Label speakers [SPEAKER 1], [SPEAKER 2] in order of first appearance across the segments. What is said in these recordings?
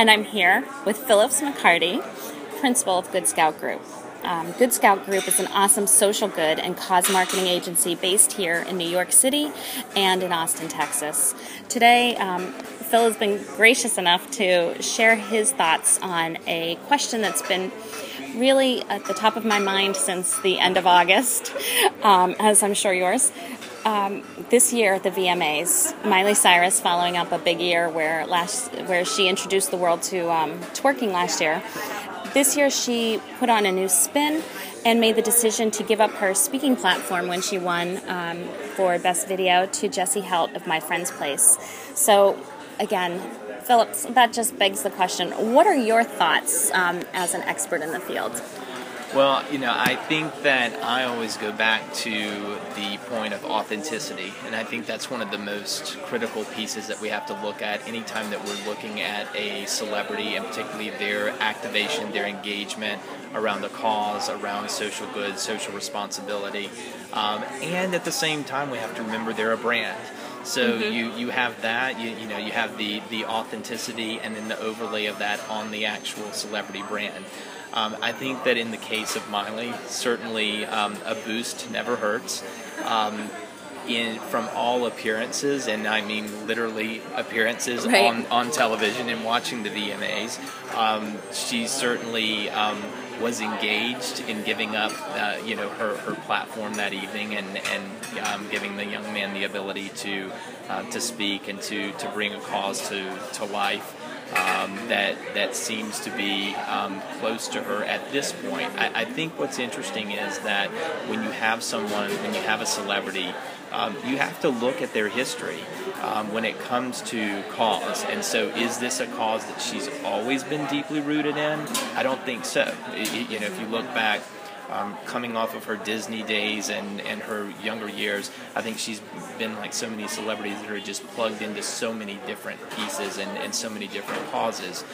[SPEAKER 1] and I'm here with Phyllis McCarty, principal of Good Scout Group. Good Scout Group is an awesome social good and cause marketing agency based here in New York City and in Austin, Texas. Today, Phil has been gracious enough to share his thoughts on a question that's been really at the top of my mind since the end of August, as I'm sure yours. This year at the VMAs, Miley Cyrus, following up a big year where she introduced the world to twerking last year. This year she put on a new spin and made the decision to give up her speaking platform when she won for Best Video to Jessie Helt of My Friend's Place. So again, Phillips, that just begs the question, what are your thoughts as an expert in the field?
[SPEAKER 2] Well, I think that I always go back to the point of authenticity, and I think that's one of the most critical pieces that we have to look at anytime that we're looking at a celebrity, and particularly their activation, their engagement around the cause, around social good, social responsibility, and at the same time we have to remember they're a brand. So you have that, you have the authenticity and then the overlay of that on the actual celebrity brand. I think that in the case of Miley, certainly a boost never hurts. From all appearances, and I mean literally appearances
[SPEAKER 1] right.
[SPEAKER 2] on television and watching the VMAs, she certainly was engaged in giving up her platform that evening and giving the young man the ability to speak and to bring a cause to life. That seems to be close to her at this point. I think what's interesting is that when you have a celebrity, you have to look at their history when it comes to cause. And so is this a cause that she's always been deeply rooted in? I don't think so. If you look back, coming off of her Disney days and her younger years, I think she's been like so many celebrities that are just plugged into so many different pieces and so many different causes.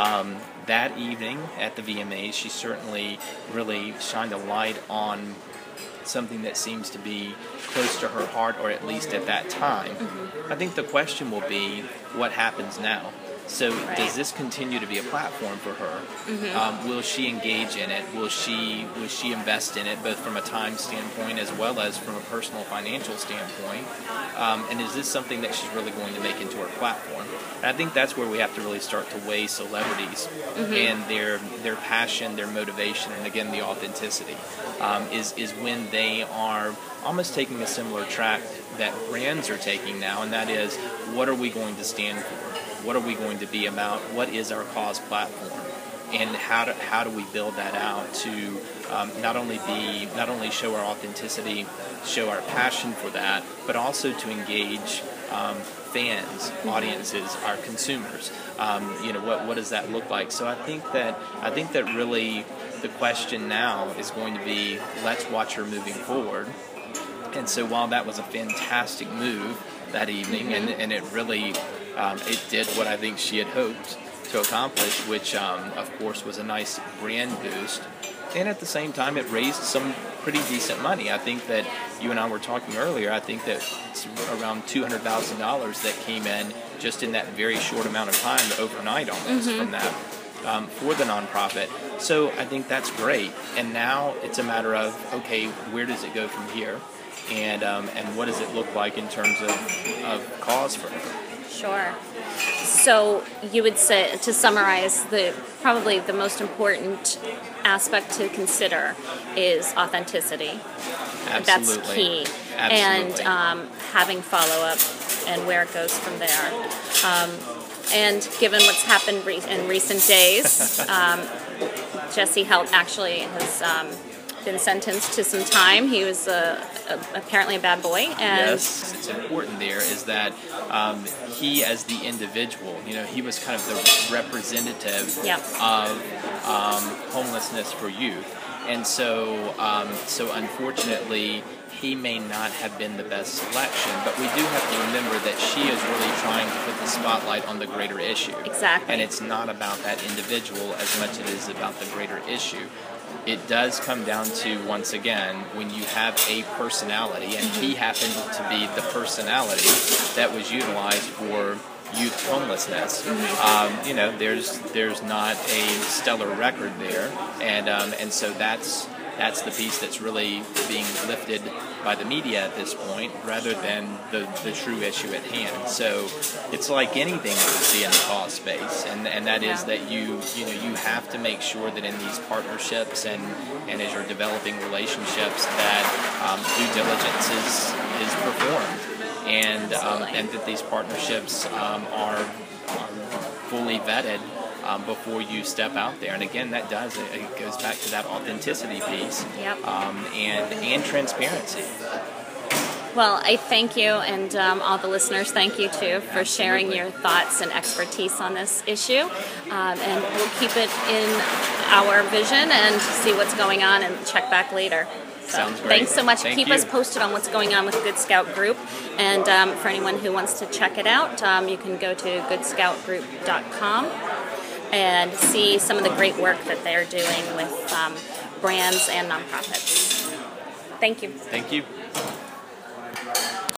[SPEAKER 2] That evening at the VMAs, she certainly really shined a light on something that seems to be close to her heart, or at least at that time. I think the question will be, what happens now? So does this continue to be a platform for her? Will she engage in it? Will she invest in it, both from a time standpoint as well as from a personal financial standpoint? And is this something that she's really going to make into her platform? And I think that's where we have to really start to weigh celebrities and their passion, their motivation, and again the authenticity is when they are almost taking a similar track that brands are taking now, and that is, what are we going to stand for? What are we going to be about? What is our cause platform? And how do we build that out to not only show our authenticity, show our passion for that, but also to engage fans, audiences, our consumers. What does that look like? So I think that really the question now is going to be, let's watch her moving forward. And so while that was a fantastic move that evening, and it really it did what I think she had hoped to accomplish, which of course was a nice brand boost, and at the same time it raised some pretty decent money. I think that you and I were talking earlier, I think that it's around $200,000 that came in just in that very short amount of time, overnight almost, from that for the nonprofit. So I think that's great, and now it's a matter of, okay, where does it go from here? And what does it look like in terms of cause for her?
[SPEAKER 1] Sure. So you would say, to summarize, probably the most important aspect to consider is authenticity.
[SPEAKER 2] Absolutely.
[SPEAKER 1] That's key.
[SPEAKER 2] Absolutely.
[SPEAKER 1] And having follow-up and where it goes from there. And given what's happened in recent days, Jessie Helt actually has been sentenced to some time. He was apparently a bad boy. And
[SPEAKER 2] yes, it's important there is that he, as the individual, he was kind of the representative of homelessness for youth, and so unfortunately, he may not have been the best selection, but we do have to remember that she is really trying to put the spotlight on the greater issue.
[SPEAKER 1] Exactly.
[SPEAKER 2] And it's not about that individual as much as it is about the greater issue. It does come down to, once again, when you have a personality, and he happened to be the personality that was utilized for youth homelessness. You know, there's not a stellar record there, and so that's the piece that's really being lifted by the media at this point, rather than the true issue at hand. So it's like anything that we see in the cause space, and that is that you have to make sure that in these partnerships and as you're developing relationships that due diligence is performed, and that these partnerships are fully vetted before you step out there. And again, that it goes back to that authenticity piece.
[SPEAKER 1] Yep.
[SPEAKER 2] And transparency.
[SPEAKER 1] Well, I thank you, and all the listeners thank you too for sharing your thoughts and expertise on this issue. And we'll keep it in our vision and see what's going on and check back later. So,
[SPEAKER 2] sounds great.
[SPEAKER 1] Thanks so much. Keep
[SPEAKER 2] you.
[SPEAKER 1] us posted on what's going on with Good Scout Group. And for anyone who wants to check it out, you can go to goodscoutgroup.com and see some of the great work that they're doing with brands and nonprofits. Thank you.
[SPEAKER 2] Thank you.